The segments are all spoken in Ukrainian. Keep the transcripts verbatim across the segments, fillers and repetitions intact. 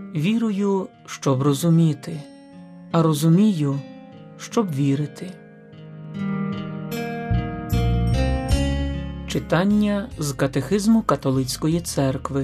Вірую, щоб розуміти, а розумію, щоб вірити. Читання з Катехизму Католицької Церкви.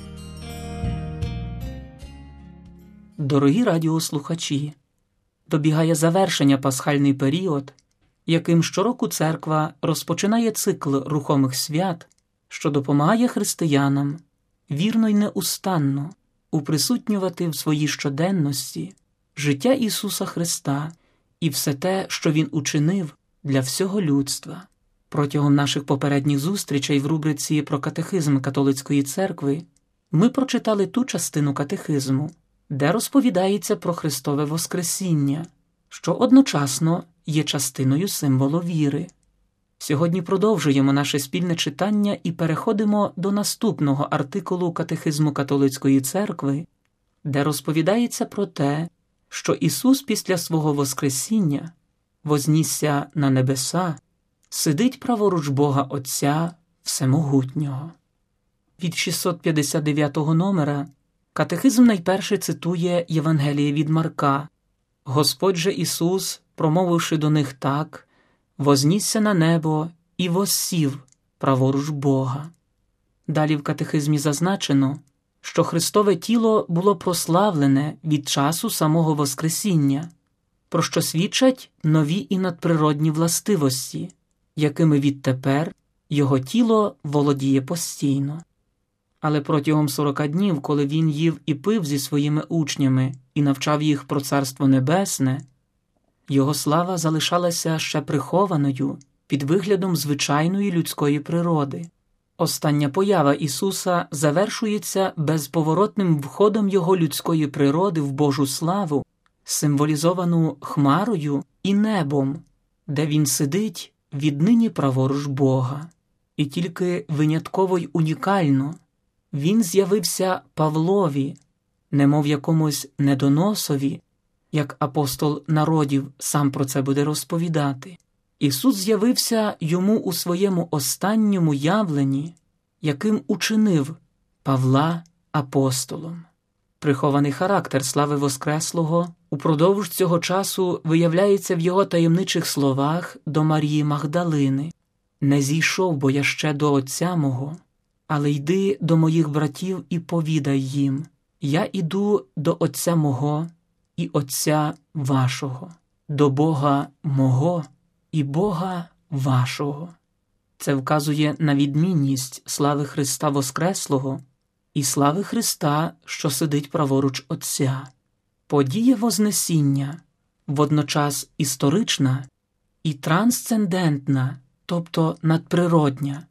Дорогі радіослухачі, добігає завершення пасхальний період, яким щороку Церква розпочинає цикл рухомих свят, що допомагає християнам вірно й неустанно уприсутнювати в своїй щоденності життя Ісуса Христа і все те, що Він учинив для всього людства. Протягом наших попередніх зустрічей в рубриці про катехизм Католицької Церкви ми прочитали ту частину катехизму, де розповідається про Христове Воскресіння, що одночасно є частиною символу віри. Сьогодні продовжуємо наше спільне читання і переходимо до наступного артикулу Катехизму Католицької Церкви, де розповідається про те, що Ісус після свого Воскресіння вознісся на небеса, сидить праворуч Бога Отця Всемогутнього. Від шістсот п'ятдесят дев'ятого номера Катехизм найперше цитує Євангеліє від Марка. Господь же Ісус, промовивши до них так, вознісся на небо і воссів праворуч Бога. Далі в катехизмі зазначено, що Христове тіло було прославлене від часу самого Воскресіння, про що свідчать нові і надприродні властивості, якими відтепер його тіло володіє постійно. Але протягом сорока днів, коли він їв і пив зі своїми учнями і навчав їх про Царство Небесне, його слава залишалася ще прихованою під виглядом звичайної людської природи. Остання поява Ісуса завершується безповоротним входом його людської природи в Божу славу, символізовану хмарою і небом, де він сидить віднині праворуч Бога. І тільки винятково й унікально він з'явився Павлові, немов якомусь недоносові, як апостол народів сам про це буде розповідати. Ісус з'явився йому у своєму останньому явленні, яким учинив Павла апостолом. Прихований характер слави Воскреслого упродовж цього часу виявляється в його таємничих словах до Марії Магдалини: «Не зійшов, бо я ще до Отця мого, але йди до моїх братів і повідай їм, я іду до Отця мого і Отця вашого, до Бога мого і Бога вашого». Це вказує на відмінність слави Христа Воскреслого і слави Христа, що сидить праворуч Отця. Подія Вознесіння водночас історична і трансцендентна, тобто надприродня,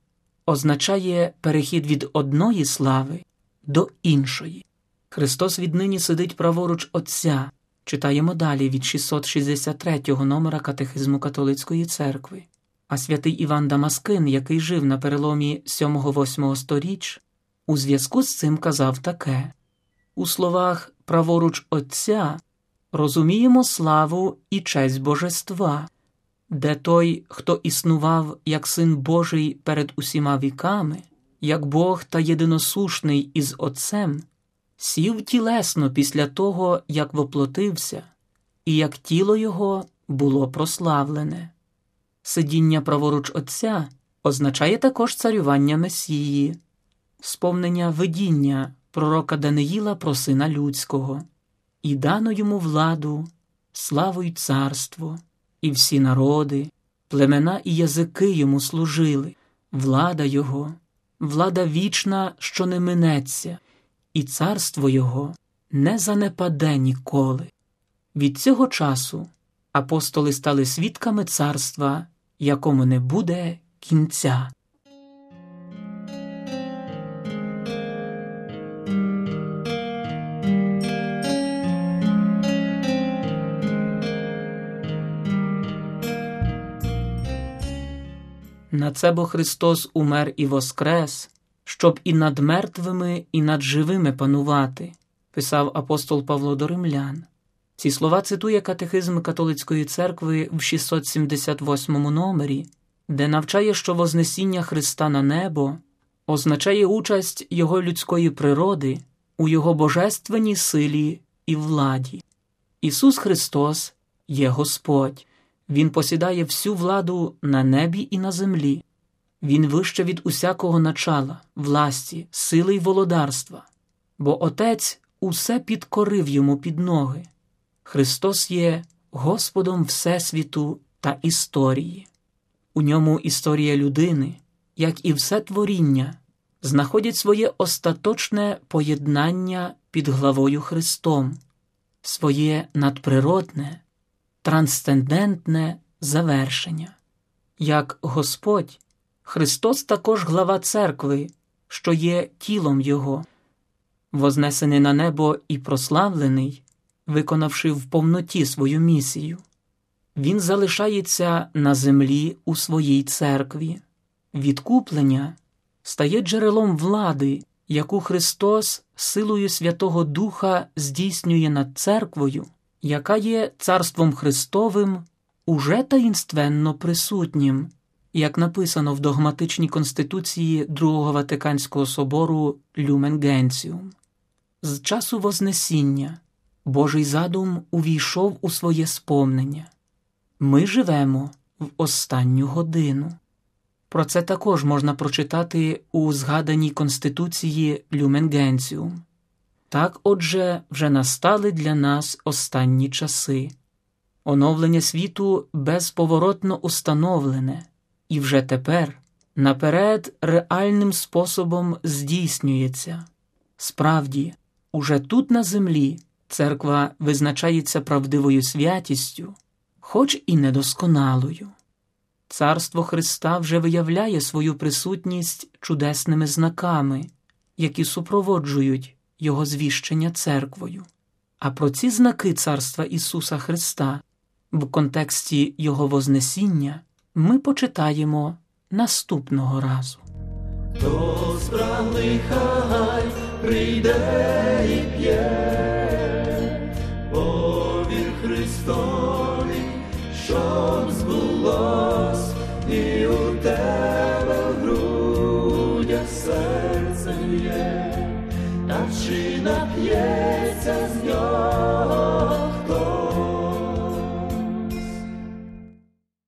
означає перехід від одної слави до іншої. Христос віднині сидить праворуч Отця. Читаємо далі від шістсот шістдесят третього номера Катехизму Католицької Церкви. А святий Іван Дамаскин, який жив на переломі сьомого-восьмого сторіч, у зв'язку з цим казав таке: «У словах «праворуч Отця» розуміємо славу і честь Божества, де той, хто існував як Син Божий перед усіма віками, як Бог та єдиносушний із Отцем, сів тілесно після того, як воплотився, і як тіло його було прославлене». Сидіння праворуч Отця означає також царювання Месії, сповнення видіння пророка Даниїла про Сина Людського: «І дано йому владу, славу й царство, і всі народи, племена і язики йому служили. Влада його, влада вічна, що не минеться, і царство його не занепаде ніколи». Від цього часу апостоли стали свідками царства, якому не буде кінця. На це бо Христос умер і воскрес, щоб і над мертвими, і над живими панувати, писав апостол Павло до римлян. Ці слова цитує Катехизм Католицької Церкви в шістсот сімдесят восьмому номері, де навчає, що вознесіння Христа на небо означає участь Його людської природи у Його божественній силі і владі. Ісус Христос є Господь. Він посідає всю владу на небі і на землі. Він вище від усякого начала, власті, сили й володарства, бо Отець усе підкорив Йому під ноги. Христос є Господом Всесвіту та історії. У ньому історія людини, як і все творіння, знаходять своє остаточне поєднання під главою Христом, своє надприродне, трансцендентне завершення. Як Господь, Христос також глава церкви, що є тілом Його. Вознесений на небо і прославлений, виконавши в повноті свою місію, Він залишається на землі у своїй церкві. Відкуплення стає джерелом влади, яку Христос силою Святого Духа здійснює над церквою, яка є Царством Христовим, уже таїнственно присутнім, як написано в догматичній конституції Другого Ватиканського собору Люмен Генціум. З часу Вознесіння Божий задум увійшов у своє сповнення. Ми живемо в останню годину. Про це також можна прочитати у згаданій конституції Люмен Генціум. Так, отже, вже настали для нас останні часи. Оновлення світу безповоротно установлене, і вже тепер наперед реальним способом здійснюється. Справді, уже тут на землі церква визначається правдивою святістю, хоч і недосконалою. Царство Христа вже виявляє свою присутність чудесними знаками, які супроводжують Його звіщення церквою. А про ці знаки Царства Ісуса Христа в контексті Його Вознесіння ми почитаємо наступного разу. Хто справний, хай прийде і п'є, повір Христові, щоб збулось, і у тебе в грудях серце є, та чи нап'ється з